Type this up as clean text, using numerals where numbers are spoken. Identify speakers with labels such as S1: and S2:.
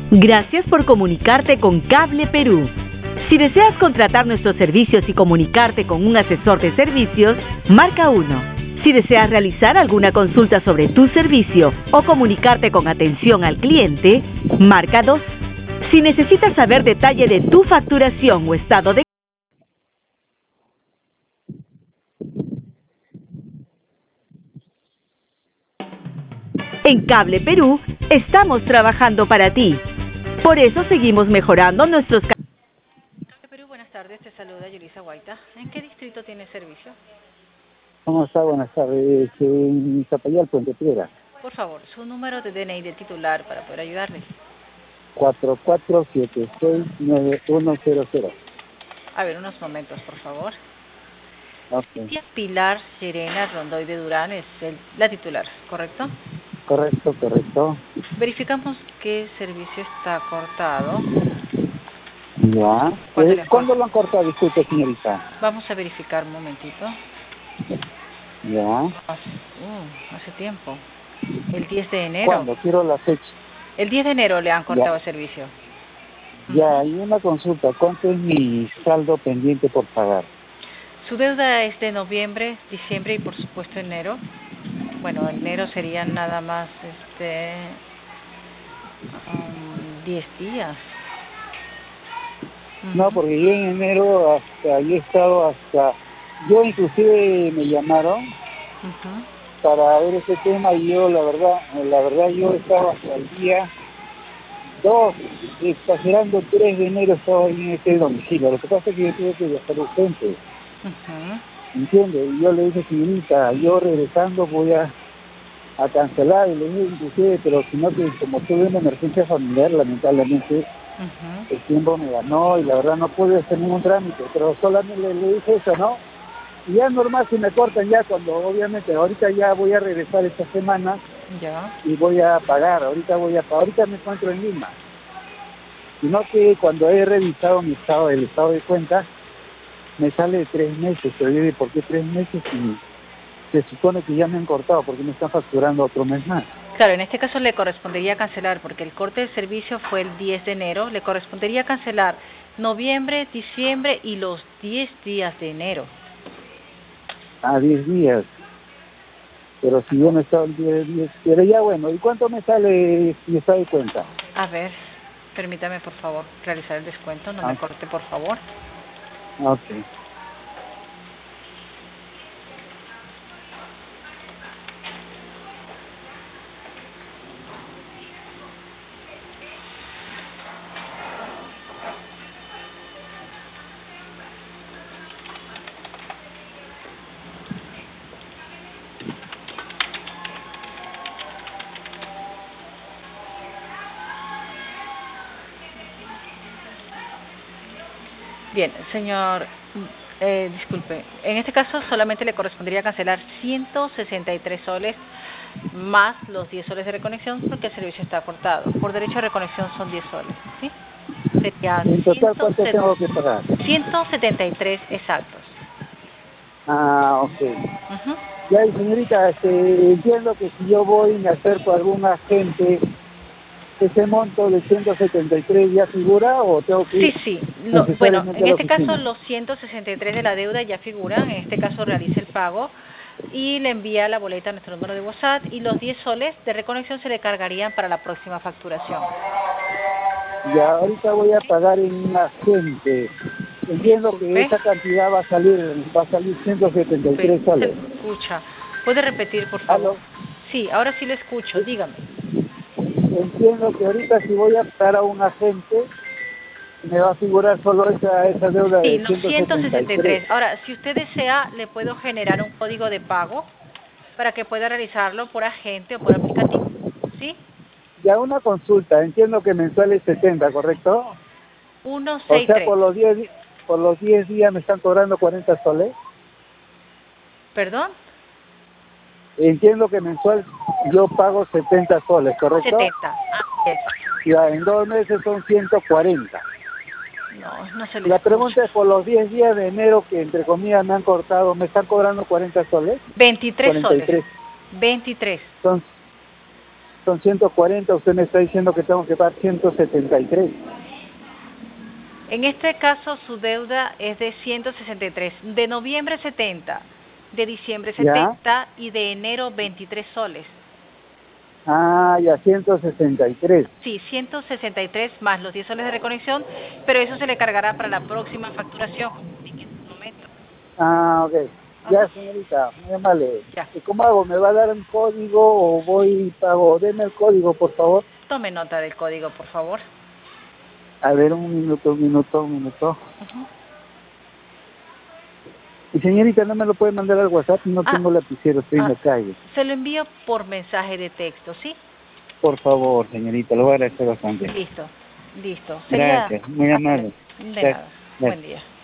S1: Gracias por comunicarte con Cable Perú. Si deseas contratar nuestros servicios y comunicarte con un asesor de servicios, marca 1. Si deseas realizar alguna consulta sobre tu servicio o comunicarte con atención al cliente, marca 2. Si necesitas saber detalle de tu facturación o estado de... En Cable Perú, estamos trabajando para ti. Por eso seguimos mejorando nuestros...
S2: Cable Perú, buenas tardes. Te saluda Yulisa Guaita. ¿En qué distrito tiene servicio?
S3: ¿Cómo está? Buenas tardes. En Zapallar, Puente Piedra.
S2: Por favor, su número de DNI de titular para poder ayudarle.
S3: 44769100.
S2: A ver, unos momentos, por favor.
S3: Okay.
S2: Tía Pilar Serena Rondoy de Durán es la titular, ¿correcto?
S3: Correcto.
S2: Verificamos qué servicio está cortado.
S3: Ya. ¿Cuándo lo han cortado? Disculpe, señorita.
S2: Vamos a verificar un momentito.
S3: Ya.
S2: Hace tiempo. El 10 de enero.
S3: ¿Cuándo? Quiero la fecha.
S2: El 10 de enero le han cortado el servicio.
S3: Ya, y una consulta. ¿Cuánto es mi saldo pendiente por pagar?
S2: Su deuda es de noviembre, diciembre y por supuesto enero. Bueno, enero serían nada más 10 días.
S3: No, porque yo en enero yo he estado yo inclusive me llamaron para ver ese tema y yo la verdad yo estaba hasta el día 2, exagerando 3 de enero estaba ahí en este domicilio. Lo que pasa es que yo tuve que viajar urgente. ¿Entiende? Y yo le dije, señorita, yo regresando voy a cancelar, y le dije inclusive, pero sino que como tuve una emergencia familiar, lamentablemente, el tiempo me ganó y la verdad no pude hacer ningún trámite, pero solamente le dije eso, ¿no? Y ya normal si me cortan ya cuando obviamente ahorita ya voy a regresar esta semana y voy a pagar, ahorita me encuentro en Lima. Sino que cuando he revisado el estado de cuenta, me sale de 3 meses, pero yo digo, ¿por qué 3 meses? Y se supone que ya me han cortado, porque me están facturando otro mes más.
S2: Claro, en este caso le correspondería cancelar, porque el corte de servicio fue el 10 de enero, le correspondería cancelar noviembre, diciembre y los 10 días de enero.
S3: 10 días. Pero si yo me estaba el 10, pero ya bueno, ¿y cuánto me sale mi estado de cuenta?
S2: A ver, permítame por favor realizar el descuento, no me corte por favor.
S3: Ok.
S2: Bien, señor, disculpe, en este caso solamente le correspondería cancelar 163 soles más los 10 soles de reconexión porque el servicio está cortado. Por derecho de reconexión son 10 soles, ¿sí? Sería
S3: ¿En total cuánto tengo que pagar?
S2: 173 exactos.
S3: Ok. Ya, señorita, entiendo que si yo voy y me acerco a algún agente, ¿ese monto de 173 ya figura o tengo que ir?
S2: Sí. Bueno, en este caso los 163 de la deuda ya figuran. En este caso realiza el pago y le envía la boleta a nuestro número de WhatsApp y los 10 soles de reconexión se le cargarían para la próxima facturación.
S3: Ya, ahorita voy a pagar en un agente. Entiendo que esa cantidad va a salir 173 soles.
S2: Se escucha. ¿Puede repetir, por favor?
S3: ¿Aló?
S2: Sí, ahora sí le escucho, dígame.
S3: Entiendo que ahorita si voy a pagar a un agente, me va a figurar solo esa deuda de
S2: 163. Ahora, si usted desea, le puedo generar un código de pago para que pueda realizarlo por agente o por aplicativo, ¿sí?
S3: Ya, una consulta. Entiendo que mensual es 70, ¿correcto?
S2: 163.
S3: O sea, por los 10 días me están cobrando 40 soles.
S2: ¿Perdón?
S3: Entiendo que mensual yo pago 70 soles, ¿correcto?
S2: 70, es.
S3: Ya, en 2 meses son 140.
S2: No se le
S3: La
S2: escucha.
S3: pregunta es por los 10 días de enero que entre comillas me han cortado, ¿me están cobrando 40 soles?
S2: 23
S3: 43.
S2: soles. 23.
S3: Son son 140, usted me está diciendo que tengo que pagar 173.
S2: En este caso, su deuda es de 163, de noviembre 70, de diciembre 70
S3: ¿Ya?
S2: y de enero 23 soles.
S3: Ah, ya, 163.
S2: Sí, 163 más los 10 soles de reconexión, pero eso se le cargará para la próxima facturación. En este momento.
S3: Ah, ok. Ya, señorita, muy amable.
S2: Ya.
S3: ¿Y cómo hago? ¿Me va a dar un código o voy y pago? Deme el código, por favor.
S2: Tome nota del código, por favor.
S3: A ver, un minuto. Y señorita, ¿no me lo puede mandar al WhatsApp? No tengo lapicero, estoy en la calle.
S2: Se lo envío por mensaje de texto, ¿sí?
S3: Por favor, señorita, lo voy a agradecer bastante.
S2: Listo.
S3: Gracias, muy amable.
S2: De nada. Buen día.